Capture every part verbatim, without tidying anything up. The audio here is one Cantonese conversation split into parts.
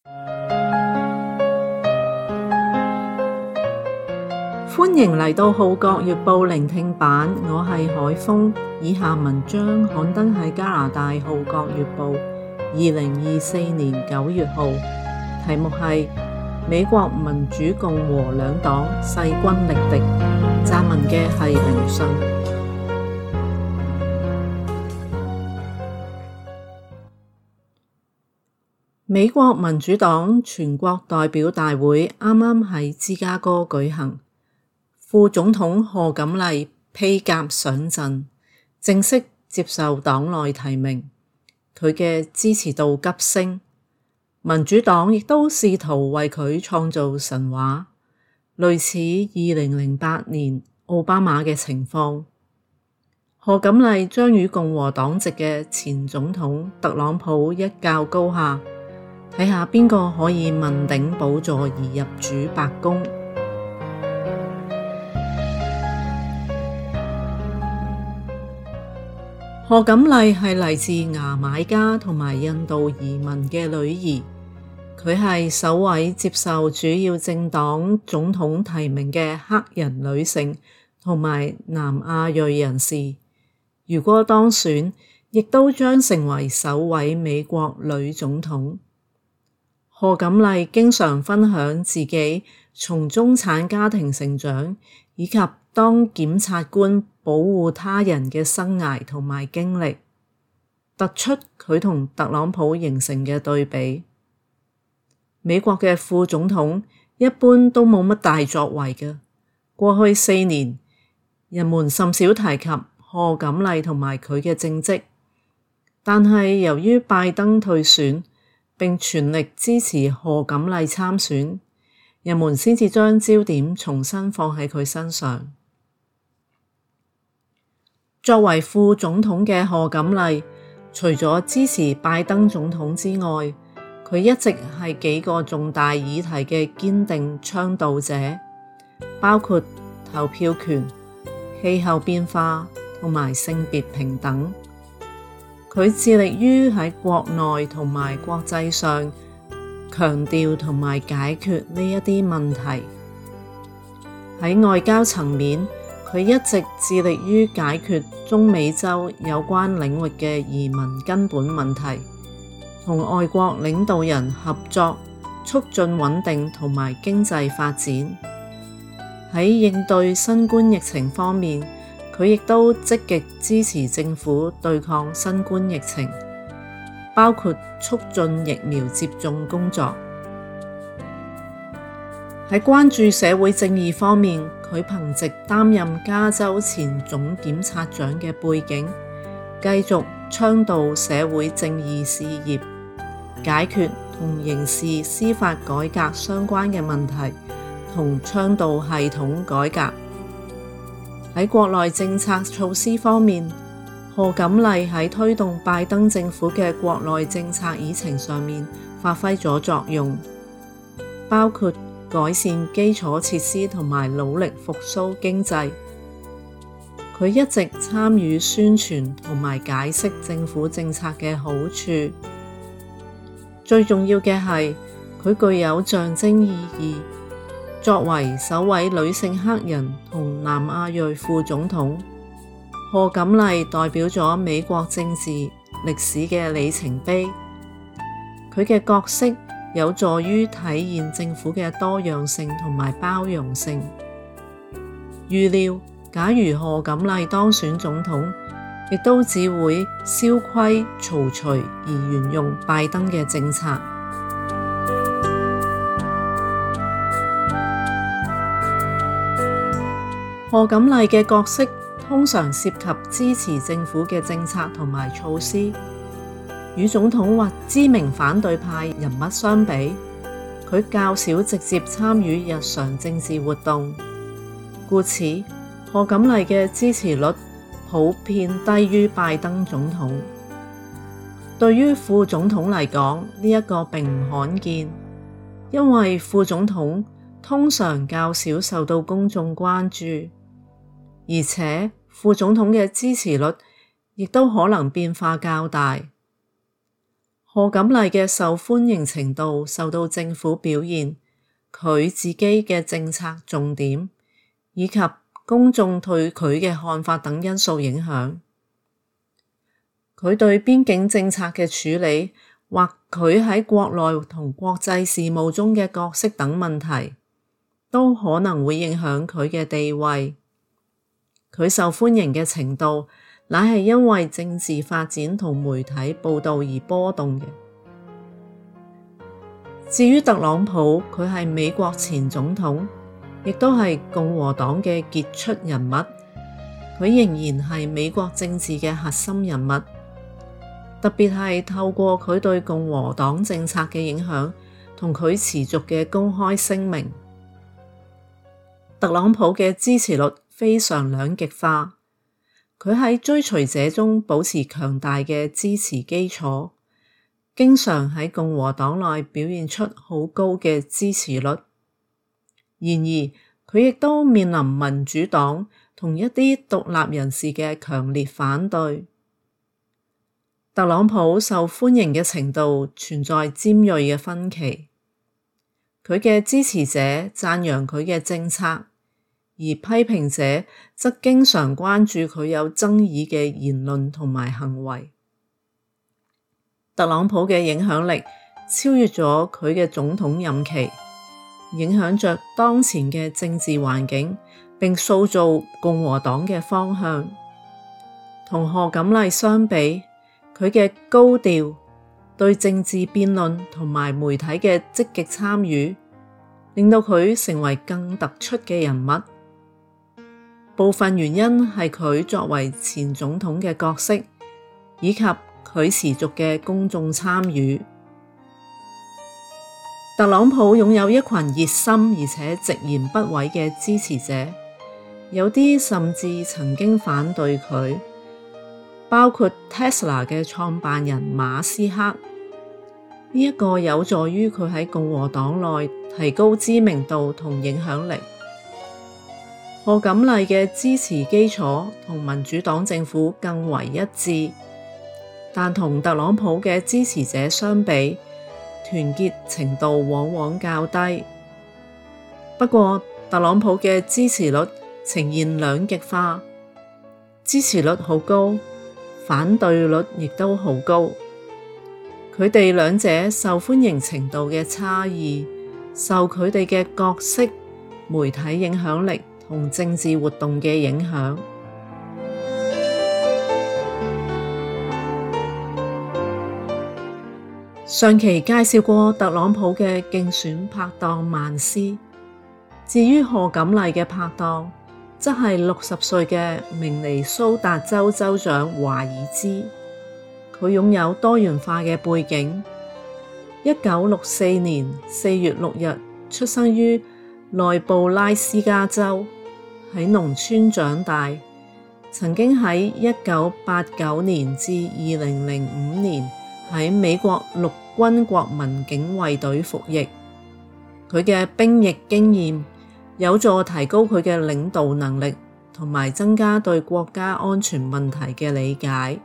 歡迎嚟到《號角月報》聆聽版，我係海峰。以下文章刊登喺加拿大《號角月報》二零二四年九月號，題目係美國民主共和兩黨勢均力敵。撰文嘅係凌信。美國民主黨全國代表大會啱啱喺芝加哥舉行，副總統賀錦麗披甲上陣，正式接受黨內提名，佢嘅支持度急升。民主黨亦都試圖為佢創造神話，類似二零零八年奧巴馬嘅情況。賀錦麗將與共和黨籍嘅前總統特朗普一較高下，睇下邊個可以問鼎寶座而入主白宮。賀錦麗係嚟自牙買加同埋印度移民嘅女兒，佢係首位接受主要政黨總統提名嘅黑人女性同埋南亞裔人士。如果當選，亦都將成為首位美國女總統。賀錦麗經常分享自己從中產家庭成長，以及當檢察官保護他人嘅生涯同埋經歷，突出佢同特朗普形成嘅對比。美國嘅副總統一般都冇乜大作為嘅，過去四年人們甚少提及賀錦麗同埋佢嘅政績，但係由於拜登退選並全力支持賀錦麗參選，人們先至將焦點重新放喺佢身上。作為副總統嘅賀錦麗，除咗支持拜登總統之外，佢一直係幾個重大議題嘅堅定倡導者，包括投票權、氣候變化同埋性別平等。佢致力於喺國內同埋國際上強調同埋解決呢一啲問題。喺外交層面，佢一直致力於解決中美洲有關領域嘅移民根本問題，同外國領導人合作，促進穩定同埋經濟發展。喺應對新冠疫情方面，佢亦都積極支持政府對抗新冠疫情，包括促進疫苗接種工作。喺關注社會正義方面，佢憑藉擔任加州前總檢察長嘅背景，繼續倡導社會正義事業，解決同刑事司法改革相關嘅問題，同倡導系統改革。喺國內政策措施方面，賀錦麗喺推動拜登政府嘅國內政策議程上面發揮咗作用，包括改善基礎設施同埋努力復甦經濟。佢一直參與宣傳同埋解釋政府政策嘅好處。最重要嘅係，佢具有象徵意義。作為首位女性黑人同南亞裔副總統，賀錦麗代表咗美國政治歷史嘅里程碑。佢嘅角色有助於體現政府嘅多樣性同埋包容性。預料假如賀錦麗當選總統，亦都只會蕭規曹隨而沿用拜登嘅政策。賀錦麗嘅角色通常涉及支持政府嘅政策同埋措施。與總統或知名反對派人物相比，佢較少直接參與日常政治活動，故此賀錦麗嘅支持率普遍低於拜登總統。對於副總統嚟講，呢一個並唔罕見，因為副總統通常較少受到公眾關注。而且副總統嘅支持率亦都可能變化較大。 賀錦麗嘅受歡迎程度受到政府表現、佢自己嘅政策重點以及公眾對佢嘅看法等因素影響。佢對邊境政策嘅處理，或佢喺國內同國際事務中嘅角色等問題，都可能會影響佢嘅地位。佢受歡迎嘅程度，乃係因為政治發展同媒體報道而波動嘅。至於特朗普，佢係美國前總統，亦都係共和黨嘅傑出人物，佢仍然係美國政治嘅核心人物。特別係透過佢對共和黨政策嘅影響同佢持續嘅公開聲明，特朗普嘅支持率非常兩極化。佢喺追隨者中保持強大嘅支持基礎，經常喺共和黨內表現出好高嘅支持率。然而，佢亦都面臨民主黨同一啲獨立人士嘅強烈反對。特朗普受歡迎嘅程度存在尖銳嘅分歧，佢嘅支持者讚揚佢嘅政策，而批評者則經常關注佢有爭議嘅言論同埋行為。特朗普嘅影響力超越咗佢嘅總統任期，影響着當前嘅政治環境，並塑造共和黨嘅方向。同賀錦麗相比，佢嘅高調、對政治辯論同埋媒體嘅積極參與，令到佢成為更突出嘅人物。部分原因係佢作為前總統嘅角色，以及佢持續嘅公眾參與。特朗普擁有一群熱心而且直言不諱嘅支持者，有啲甚至曾經反對佢。包括 Tesla 嘅創辦人馬斯克，呢、這、一個有助於佢喺共和黨內提高知名度同影響力。賀錦麗嘅支持基礎同民主黨政府更為一致，但同特朗普嘅支持者相比，團結程度往往較低。不過，特朗普嘅支持率呈現兩極化，支持率好高，反對率亦都好高，佢哋兩者受歡迎程度嘅差異，受佢哋嘅角色、媒體影響力同政治活動嘅影響。上期介紹過特朗普嘅競選拍檔曼斯，至於賀錦麗嘅拍檔，則係六十歲嘅明尼蘇達州州長華爾茲，佢擁有多元化嘅背景。一九六四年四月六日出生於內布拉斯加州，喺農村長大，曾經喺一九八九年至二零零五年喺美國陸軍國民警衛隊服役。佢嘅兵役經驗有助提高佢嘅領導能力，同埋增加對國家安全問題嘅理解。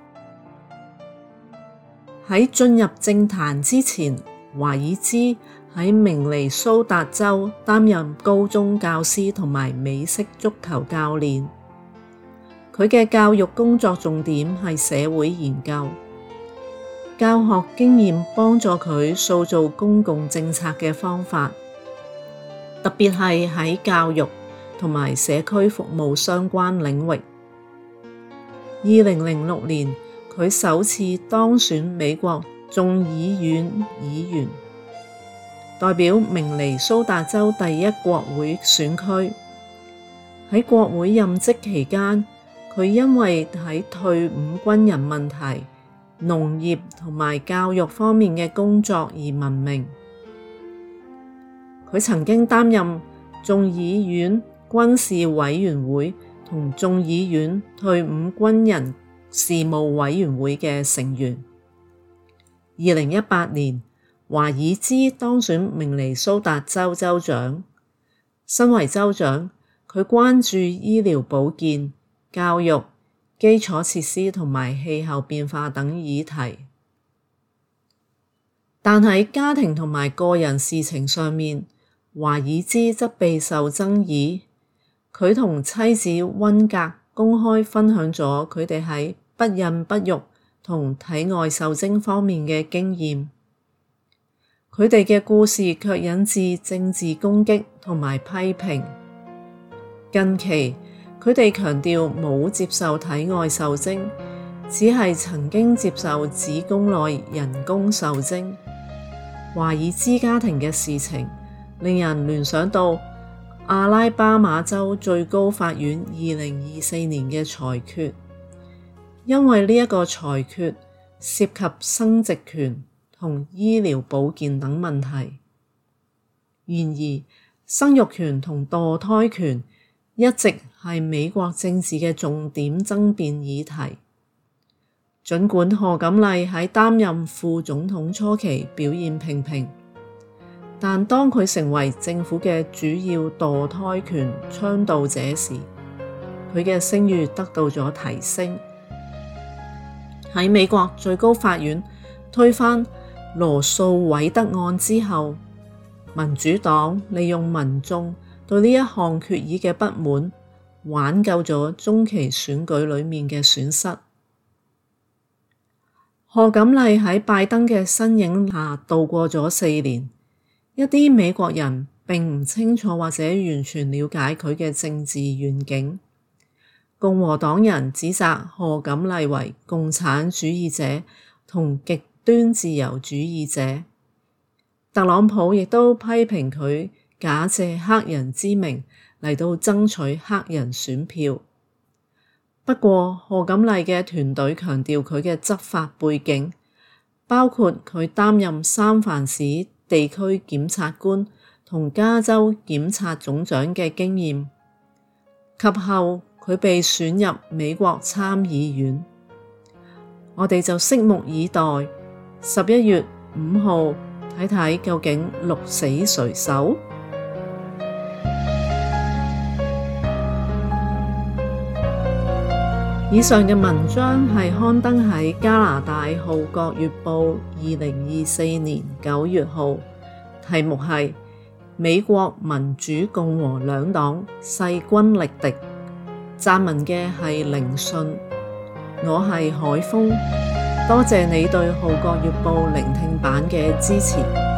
喺進入政壇之前，華爾茲喺明尼蘇達州擔任高中教師同埋美式足球教練。佢嘅教育工作重點係社會研究，教學經驗幫助佢塑造公共政策嘅方法，特別係喺教育同埋社區服務相關領域。二零零六年，佢首次當選美國眾議院議員，代表明尼蘇達州第一國會選區。喺國會任職期間，佢因為喺退伍軍人問題、農業同埋教育方面嘅工作而聞名。佢曾經擔任眾議院軍事委員會同眾議院退伍軍人事務委員會嘅成員。二零一八年，華爾茲當選明尼蘇達州州長。身為州長，佢關注醫療保健、教育、基礎設施同埋氣候變化等議題。 但喺家庭同埋個人事情上面，華爾茲則備受爭議。佢同妻子溫格公開分享咗佢哋喺不孕不育同體外受精方面嘅經驗。佢哋嘅故事卻引致政治攻擊同埋批評。近期，佢哋強調冇接受體外受精，只係曾經接受子宮內人工受精。華爾茲家庭嘅事情令人聯想到阿拉巴馬州最高法院二零二四年嘅裁決，因為呢一個裁決涉及生殖權同醫療保健等問題。然而，生育權同墮胎權一直係美國政治嘅重點爭辯議題。儘管賀錦麗喺擔任副總統初期表現平平，但當佢成為政府嘅主要墮胎權倡導者時，佢嘅聲譽得到咗提升。喺美國最高法院推翻羅訴韋德案之後，民主黨利用民眾對呢一項決議嘅不滿，挽救咗中期選舉裡面嘅損失。賀錦麗喺拜登嘅身影下度過咗四年，一啲美國人並唔清楚或者完全了解佢嘅政治願景。共和黨人指責賀錦麗為共產主義者同極端自由主義者。特朗普亦都批評佢假借黑人之名嚟到爭取黑人選票。不過，賀錦麗嘅團隊強調佢嘅執法背景，包括佢擔任三藩市地區檢察官同加州檢察總長嘅經驗，及後佢被選入美國參議院。我哋就拭目以待，十一月五號睇睇究竟鹿死誰手。以上嘅文章係刊登喺加拿大《號角月報》二零二四年九月號，題目係美國民主共和兩黨勢均力敵。撰文嘅係凌信，我係海峰，多謝你對《號角月報》聆聽版嘅支持。